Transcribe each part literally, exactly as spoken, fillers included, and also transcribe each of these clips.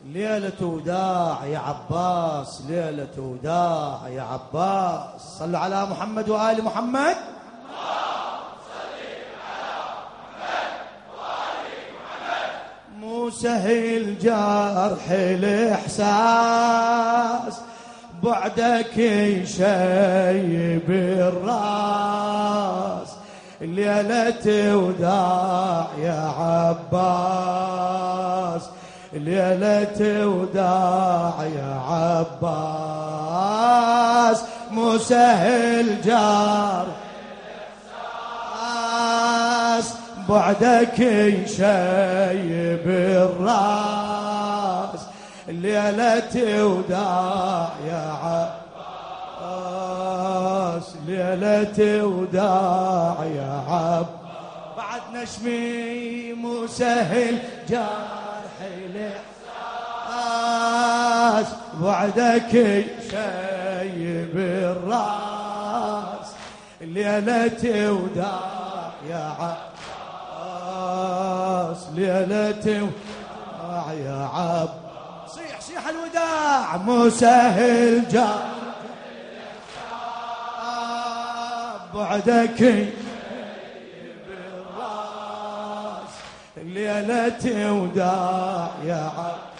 ليلة وداع يا عباس، ليلة وداع يا عباس. صلوا على محمد وآل محمد. مو سهل جرح الإحساس، بعدك يشيب الراس. ليلة وداع يا عباس، ليلة وداع يا عباس. مو سهل جرح الإحساس، بعدك يشيب الراس. ليلة وداع يا عباس، ليلة وداع يا عباس. بعد نشمي مو سهل جرح الإحساس، بعدك يشيب الراس. ليلة وداع يا عباس، ليلة وداع يا عباس. صيح صيح الوداع. مو سهل جرح بعدك يشيب الراس. ليلة وداع يا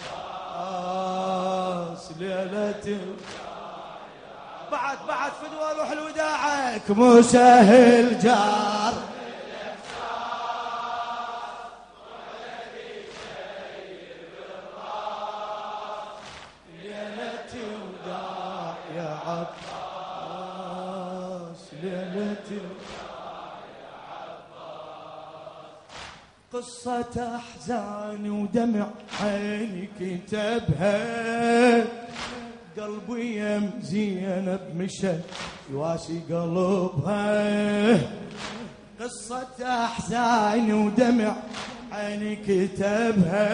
عباس، ليلة بعد بعد فدوى روح الوداعك. مو سهل جار ليلة وداع يا عباس، ليلة قصة أحزان ودمع عيني كتبها. قلبي يم زينب مشى يواسي قلبها. قصة أحزان ودمع عيني كتبها.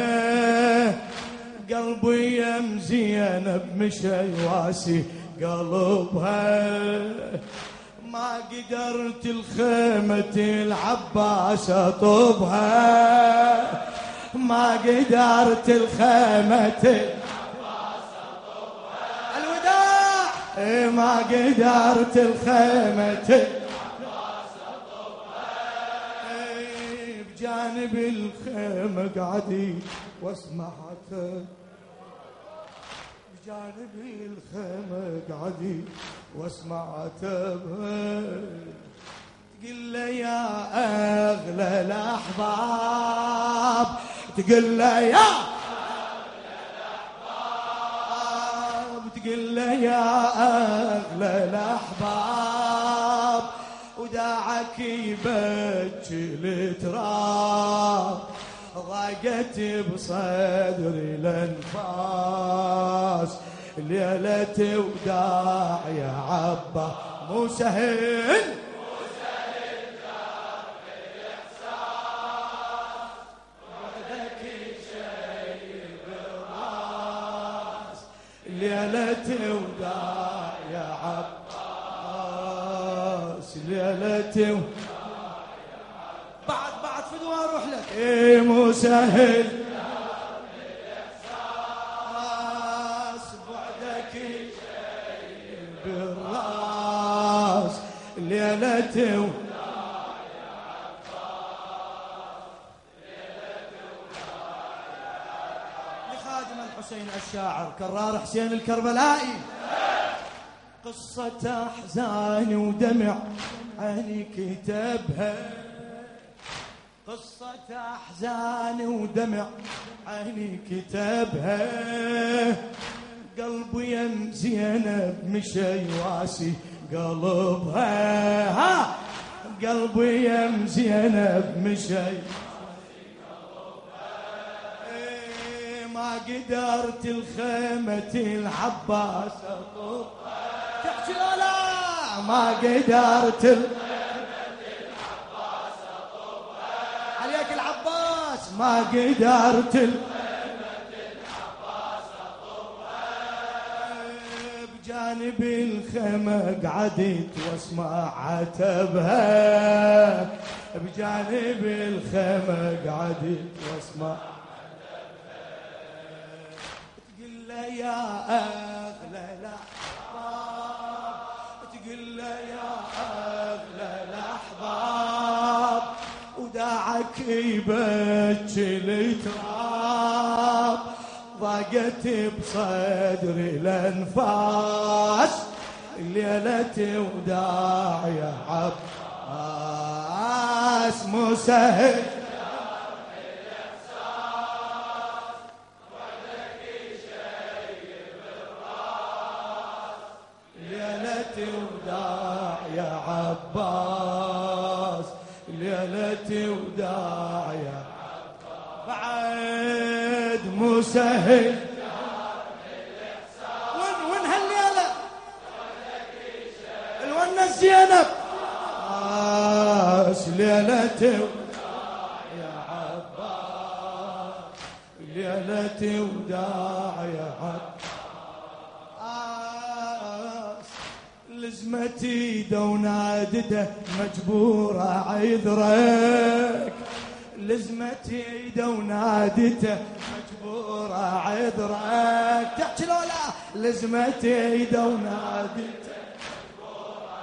قلبي يم زينب مشى يواسي قلبها. ما قدرت الخيمة العباس أطبها، ما قدرت الخيمة العباس أطبها. الوداع. ما قدرت الخيمة العباس أطبها. بجانب الخيمة قعدي واسمع عتب، بجانب الخيمة قعدي واسمع عتبها. تقول له يا أغلى الأحباب، تقول له يا أغلى الأحباب، تقول له يا أغلى الأحباب. وداعك يبكي التراب، ضاقت بصدري الانفاس. ليلة وداع يا عباس. مو سهل مو سهل جرح الإحساس، بعدك يشيب الراس. ليلة وداع يا عباس، ليلة وداع يا عباس. بعد بعد فدوى اروح لك. ايه مو سهل بالراس. ليلة وداع يا عباس، ليلة وداع يا عباس. لخادم الحسين الشاعر كرار حسين الكربلائي. قصة أحزان ودمع عيني كتبها. قصة أحزان ودمع عيني كتبها. قلبي يم زينب مشى يواسي قلبها. ها قلبي يم زينب مشى يواسي قلبها. ايه ما قدرت الخيمة العباس أطبها. تحكي لا لا. ما قدرت الخيمة العباس أطبها. عليك العباس. ما قدرت الخيمة بجانب الخيمة قعدت واسمع عتبها. بجانب الخيمة قعدت واسمع عتبها. له يا أغلى الأحباب، تقول له يا أغلى الأحباب، وداعك يبكي التراب، ضاقت بصدري الأنفاس، الليلة وداع يا عباس، مو سهل وداع يا عباس، ليلة وداع يا عباس، بعد مو سهل وين وين هالليلة الونة زينب، عباس ليلة وداع يا عباس، ليلة وداع يا عباس، لزمتي ايده ونادده مجبورة عذرك، لزمتي ايده ونادته مجبورة عذرك، تحكي لولا لزمتي ايده ونادته مجبورة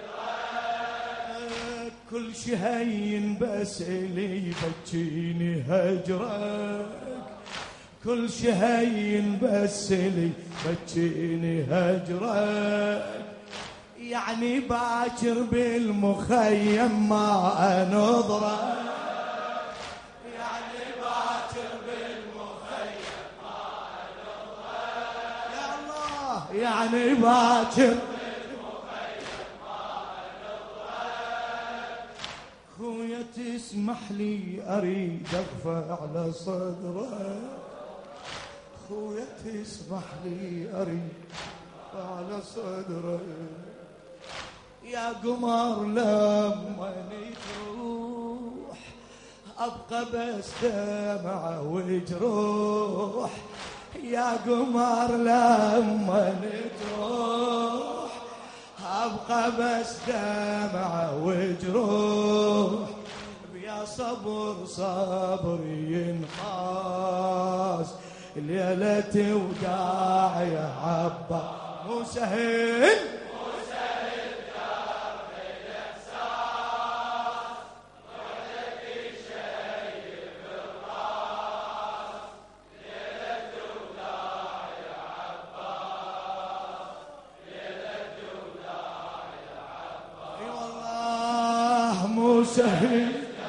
عذرك، كل شي هين بس اللي يبكيني هجرك، كل شي هين بس اللي يبكيني هجرك، يعني باكر بالمخيم ما انظرك، يعني باكر بالمخيم ما انظرك، يا الله يعني باكر بالمخيم ما انظرك، خويا تسمح لي اريد اغفى على صدرك، خويا تسمح لي اريد على صدرك، يا قمر لما تروح ابقى بس دمعة وجروح، يا قمر لما تروح ابقى بس دمعة وجروح، يا صبر صبر ينقاس، ليلة وداع يا عباس، مو سهل مو سهل درب الإحساس، وحدك شيب الراس، ليلة وداع يا عباس، ليلة وداع يا عباس، اي والله مو سهل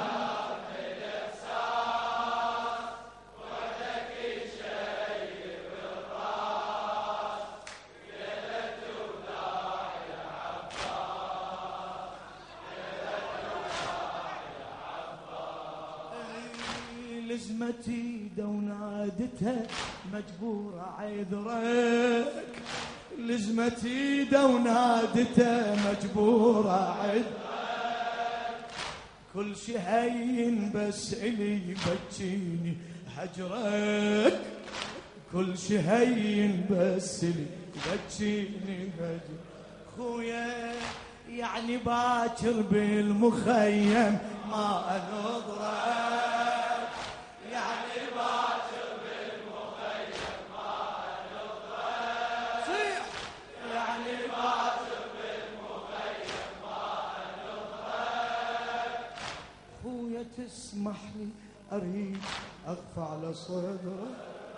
لزمتي ايده ونادتها مجبورة عذرك، لزمتي ايده ونادتها مجبورة عذرك، كل شي هين بس الي يبكيني هجرك، كل شي هين بس الي يبكيني هجرك، خويا يعني باكر بالمخيم ما انظرك، يعني باكر بالمخيم ما انظرك، صيح يعني باكر بالمخيم ما انظرك، خويا تسمح لي اريد اغفى على صدرك،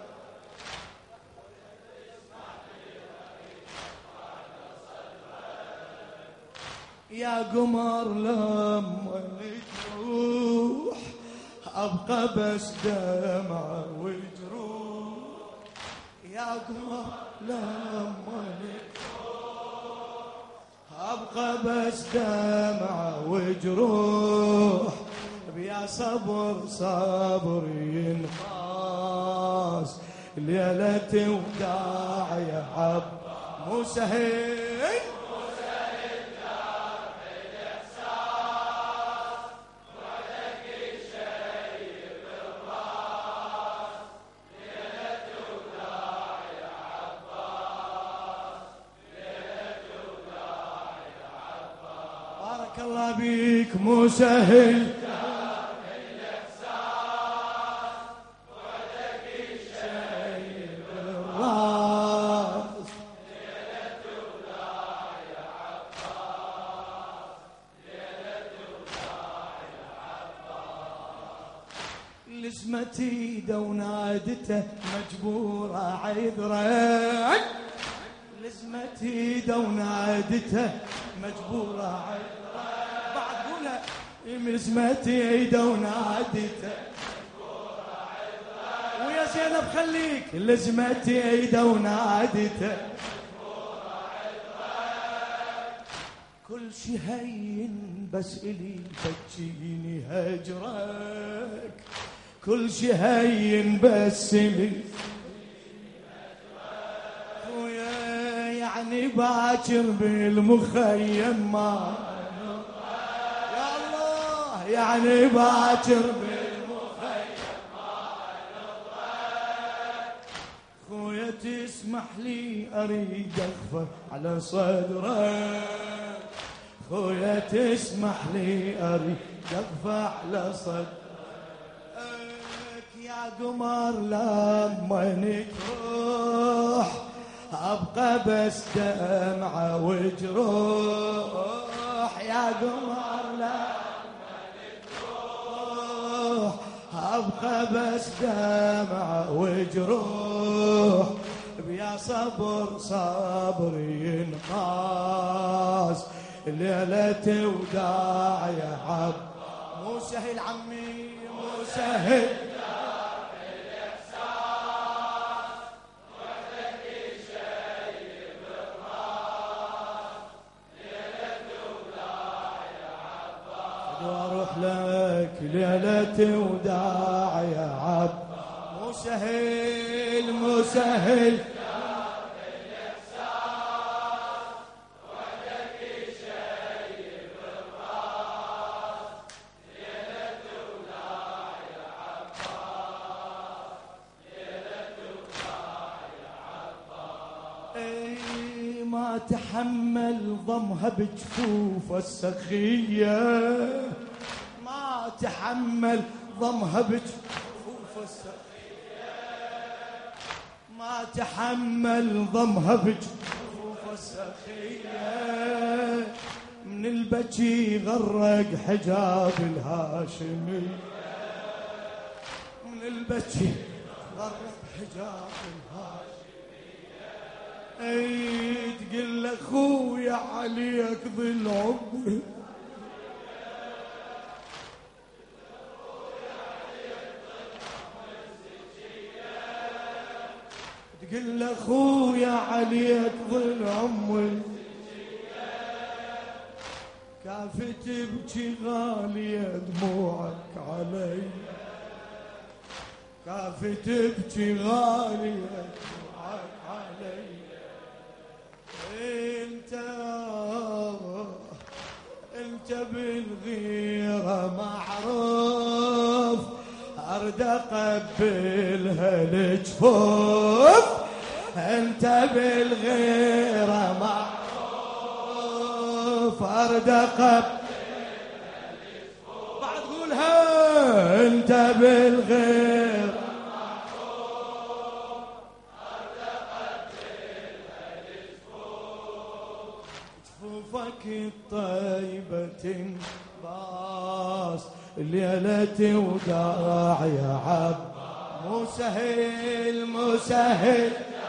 يا قمر لما تروح ابقى بس دمعة وجروح، يا قمر لما تروح ابقى بس دمعة وجروح، يا صبر صبر ينقاس، ليلة وداع يا عب، مو سهل الله بيك مو سهل الإحساس، وعدك شيء بالراس، لزمت ايده ونادته مجبورة عذرك، لزمت ايده ونادته مجبورة عذرك، بعد قولها لزمت ايده ونادته مجبورة عذرك، ويا زينب خليك لزمت ايده ونادته مجبورة عذرك، كل شي هين بس الي بتجيني هجرك، كل شي هين بس الي ويا يعني باكر بالمخيم ما يا الله، يعني باكر بالمخيم ما خويا تسمح لي اريد اخفى على صدرك، خويا تسمح لي اريد اخفى على صدرك، يا قمر لما تروح ابقى بس دمعة وجروح، يا قمر لما تروح ابقى بس دمعة وجروح، بيا صبر صبر ينقاس ليلة وداع يا عب، مو سهل عمي مو سهل واروح لك ليلة وداع يا عب، مو سهل مو سهل ما تحمل ضمها بجفوف السخية، ما تحمل ضمها بجفوف السخية، ما تحمل ضمها بجفوف السخية، من البكي غرق حجاب الهاشمي، من البكي غرق حجاب الهاشمي، اي تقول اخويا عليك ظل عمري، تقول اخويا عليك ظل عمري، كاف تبكي غالية دموعك علي، كاف تبكي غالية دموعك علي، انت انت بالغيرة معروف، ارد اقبلها الجفوف، انت بالغيرة معروف، ارد اقبلها الجفوف، بعد قولها انت بالغيرة الطيبة تنباس ليلة وداع يا عب، مو سهل مو سهل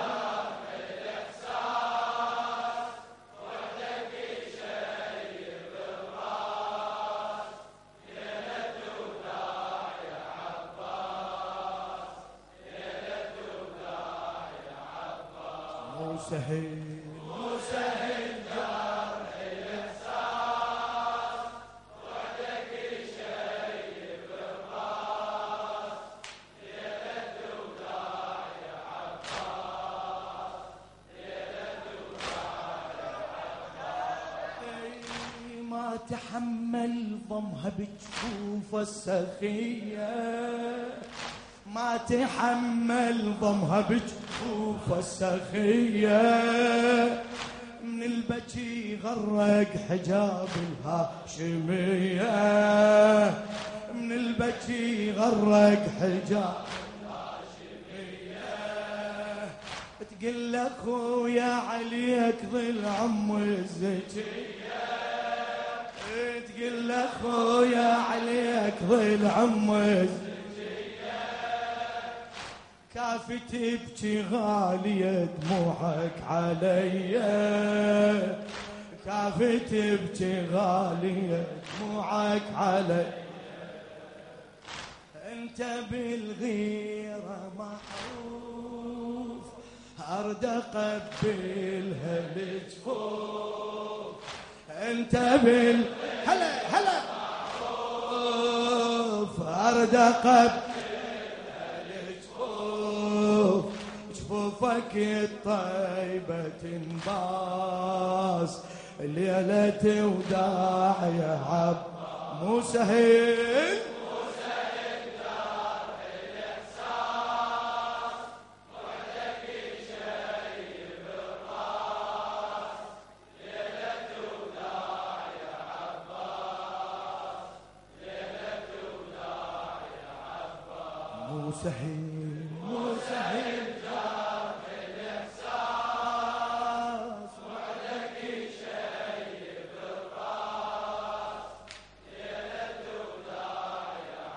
مو سهل مو سهل جرح الإحساس، وحدك شيء بالراس، ليلة وداع يا عباس، ليلة وداع يا عباس، ما تحمل ضمها بجفوف السخية، ما تحمل ضمها بجفوف السخية، من البكي غرق حجاب الهاشمية، من البكي غرق حجاب الهاشمية، تقول اخويا عليك ظل عم الزكية، تقول اخويا عليك ظل عم الزكية، كافي تبكي غالية دموعك عليا، كافي تبكي غالية دموعك عليا، انت بالغيرة معروف ارد اقبلها لجفوف، انت بال هلا هلا معروف ارد اقبلها لجفوف، جفوفك الطيبة تنباس ليلة وداع يا عب مو سهل، مو سهل جرح الإحساس وحدك شايب الراس، ليلة وداع يا عباس، ليلة وداع يا عباس، مو سهل مو سهل جرح الإحساس وحدك شايب الراس، ليلة وداع يا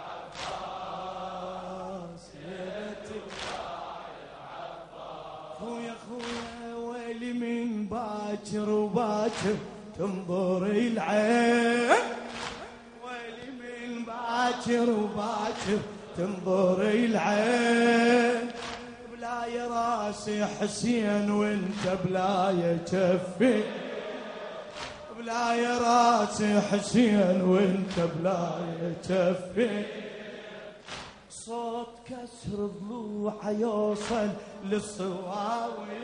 عباس، ليلة وداع يا عباس. خويا خويا ويلي من باكر وباكر تنظر العين، ويلي من باكر وباكر تنظر العين، بلاي راسي حسين وانت بلاي كفي، بلاي راسي حسين وانت بلاي كفي، صوت كسر ضلوعه يوصل للصواوي،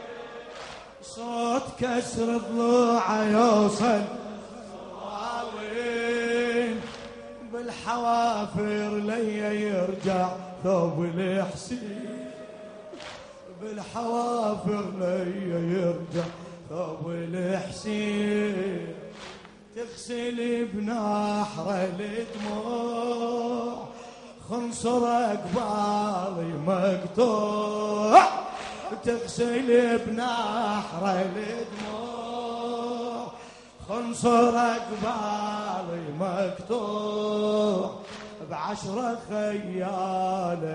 صوت كسر ضلوعه يوصل للصواوي، بالحوافر ليا يرجع ثوب الحسين، بالحوافر ليا يرجع ثوب الحسين، تغسل بنحر الدموع خنصر قبالي مقطوع، تغسل بنحر الدموع خنصر قبالي مقطوع، بعشرة خيالة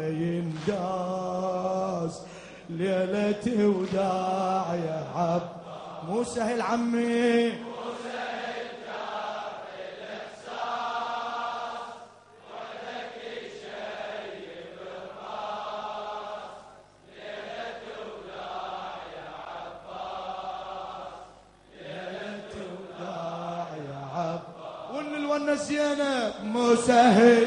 ينجاز ليلة وداع يا عب مو سهل عمي، مو سهل جرح الإحساس وحدك شايب الراس، ليلة وداع يا عباس، ليلة وداع يا عب ون الونة زينب مو سهل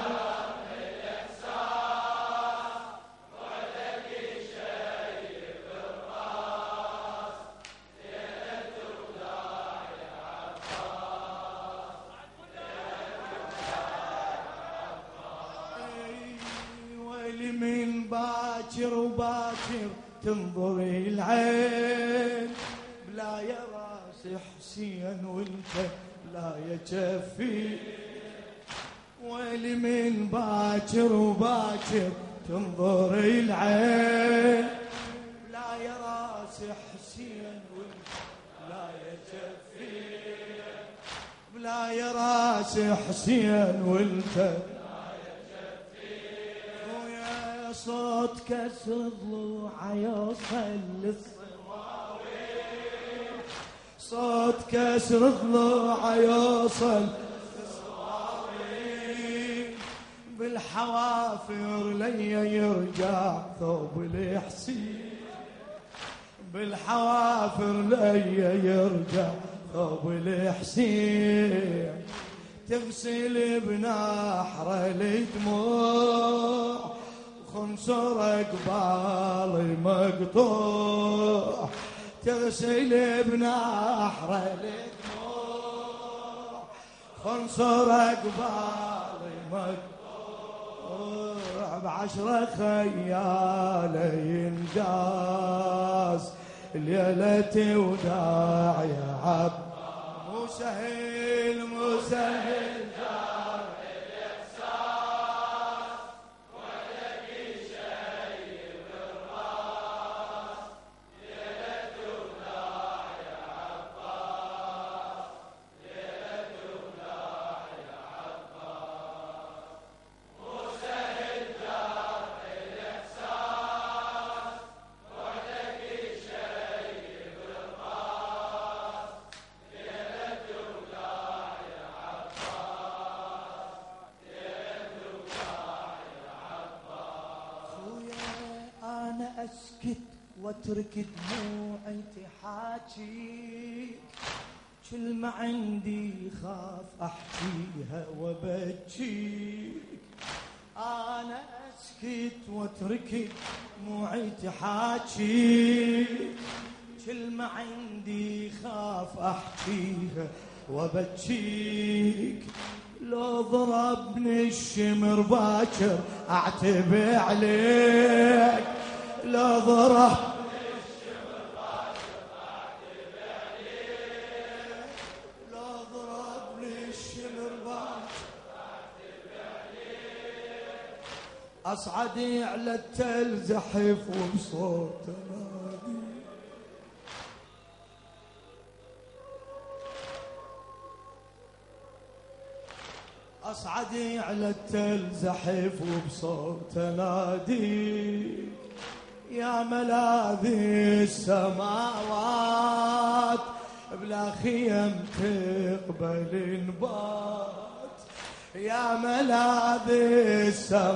ويلي من باكر وباكر تنظر العين، بلا يا راس حسين وانت لا يكفي، ويلي من باكر وباكر تنظر العين، بلا يا راس حسين وانت لا يكفي، بلا يا راس حسين وانت صوت كسر ضلوعه يوصل للصواوي، صوت كسر ضلوعه يوصل للصواوي، بالحوافر ليا يرجع ثوب الحسين، بالحوافر ليا يرجع ثوب الحسين، تغسل بنحر الدموع خنصر قبالي مقطوع، تغسل بنحر الدموع خنصر قبالي مقطوع، بعشرة خيالة ينجاز ليلة وداع يا عب مو سهل مو سهل اسكت واترك دموعي تحاكي، كلمة عندي خاف احكيها وبكيك. انا اسكت واترك دموعي تحاكي، كلمة عندي خاف احكيها وبكيك. لو ضربني الشمر باكر اعتب عليك، لو ضربني الشمر باكر اعتب عليك، لو ضربني الشمر باكر اعتب عليك. اصعد على التل زحف وبصوت نادي، أصعد على التل زحف وبصوت ناديك. يا ملاذي السماوات بلا خيم تقبل نبات، يا ملاذي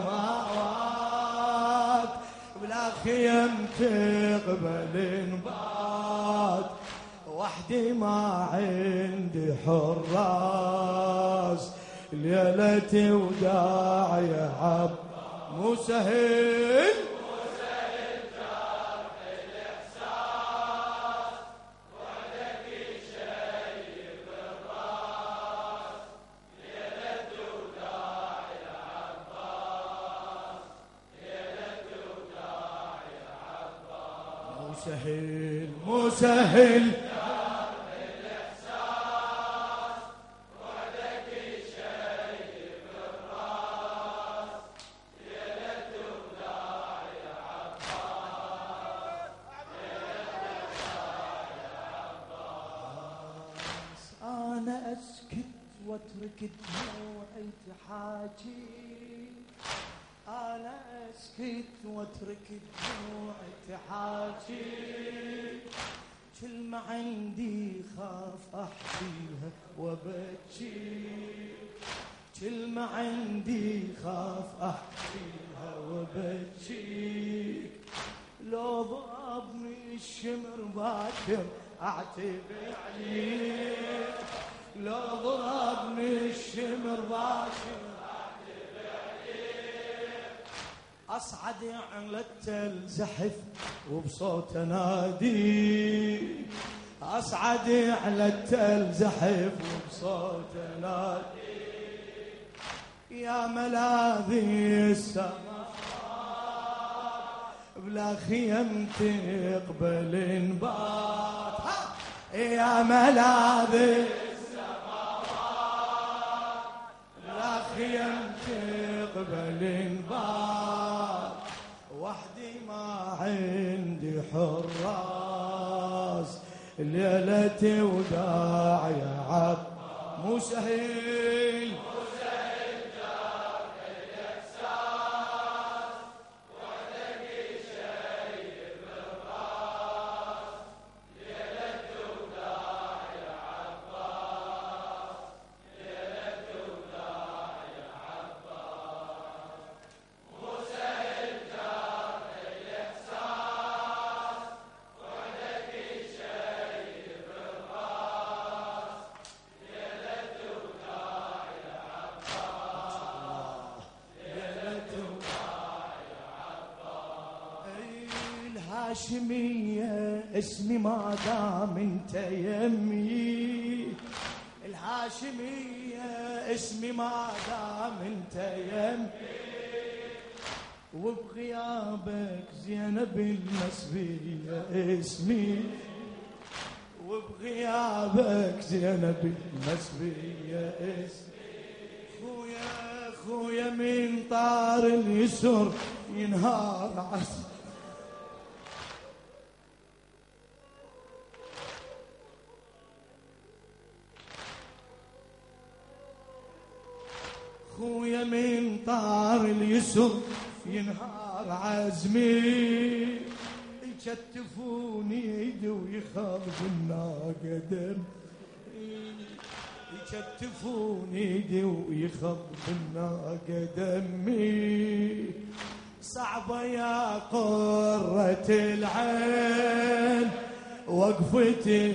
السماوات بلا خيم تقبل نبات. وحدي ما عندي حراس، ليلتي وداع يا عب مو سهل، مو سهل جرح الإحساس، وعدك شيب الراس. ليلتي وداع يا عباس، ليلتي وداع يا عباس. مو سهل مو سهل واترك دموعي تحاكي، أنا أسكت واترك دموعي تحاكي. كلمة عندي خاف أحكيها وبكي، كلمة عندي خاف أحكيها وبكي. لو ضربني الشمر باكر أعتب عليك، لو ضربني الشمر باكر اعتب عليك. اصعد على التل زحف وبصوت نادي، اصعد على التل زحف وبصوت نادي. يا ملاذي السماء بلا خيم تقبل نبات، يا ملاذي خيم تقبل نبات. وحدي ما عندي حراس، ليلتي وداع يا عب مو سهل، مو سهل جرح الإحساس، وعدك شيب الراس. ليلتي وداع يا عباس، ليلتي وداع يا عباس. مو سهل جرح الإحساس، وعدك شيب الراس. ليلتي وداع يا عباس، ليلتي وداع يا عباس. الهاشمية اسمي ما دام انت يمي، الهاشمية اسمي ما دام انت يمي. وبغيابك زينب المسبية اسمي، وبغيابك زينب المسبية اسمي. خويا خويا من طار اليسر ينهار عسى، خويا من طار اليسر ينهار عزمي. يكتفوني ايدي ويخافونا قدم، يكتفوني ايدي ويخافونا قدمي. صعبة يا قرة العين وقفتي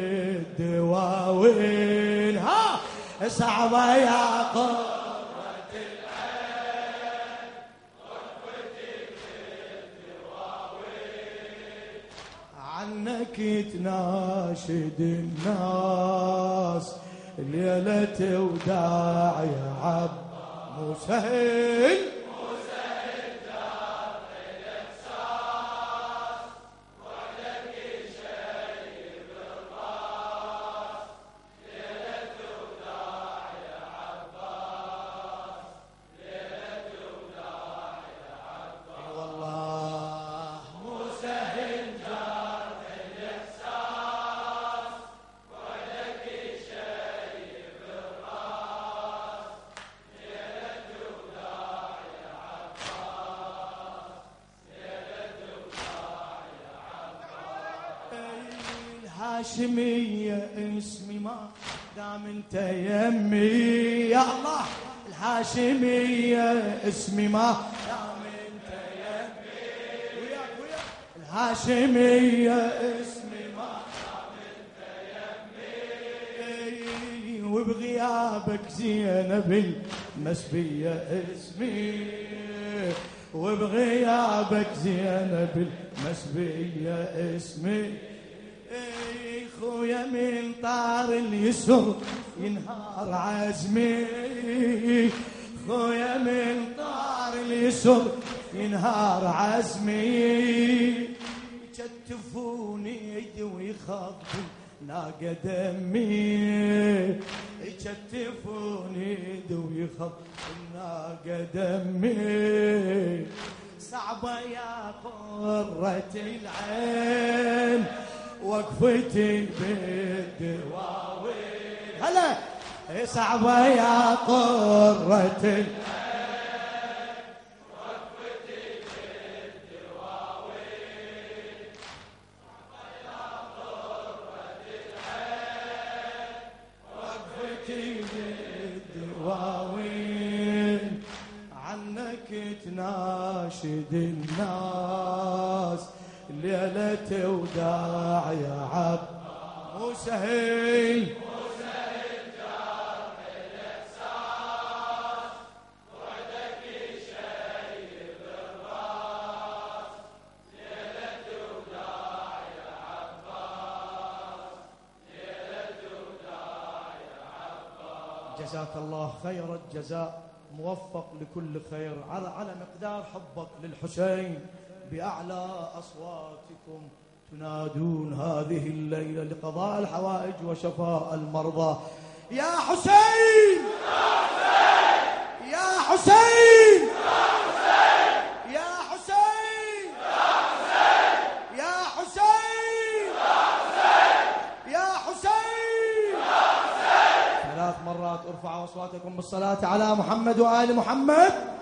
بالدواوين، ها صعبة يا قرة العين وقفتي بالدواوين، عنك تناشد الناس ليلة وداع يا عب مو سهل الهاشمية اسمي ما دام انت يمي يا الله، الهاشمية اسمي ما دام انت يمي وياك وياك، الهاشمية اسمي ما دام انت يمي، وبغيابك زينب المسبية اسمي، وبغيابك زينب المسبية اسمي، خويا من طار اليسر ينهار عزمي، خويا من طار اليسر ينهار عزمي، يكتفوني يدي ويخافوا ناقة دمي، يكتفوني يدي ويخافوا ناقة دمي، صعبة يا قرة العين وقفتي بالدواوين، هلا صعبة يا قرة العين وقفتي بالدواوين، صعبة يا قرة العين وقفتي بالدواوين، عنك تناشد الناس ليلة وداع يا عب مو سهل مو سهل جرح الإحساس، وعدك شيب الراس، ليلة وداع يا عباس، ليلة وداع يا عباس. جزاك الله خير الجزاء، موفق لكل خير على على مقدار حبك للحسين، بأعلى أصواتكم تنادون هذه الليلة لقضاء الحوائج وشفاء المرضى. يا حسين يا حسين يا حسين يا حسين يا حسين، ثلاث مرات ارفعوا أصواتكم بالصلاة على محمد وآل محمد.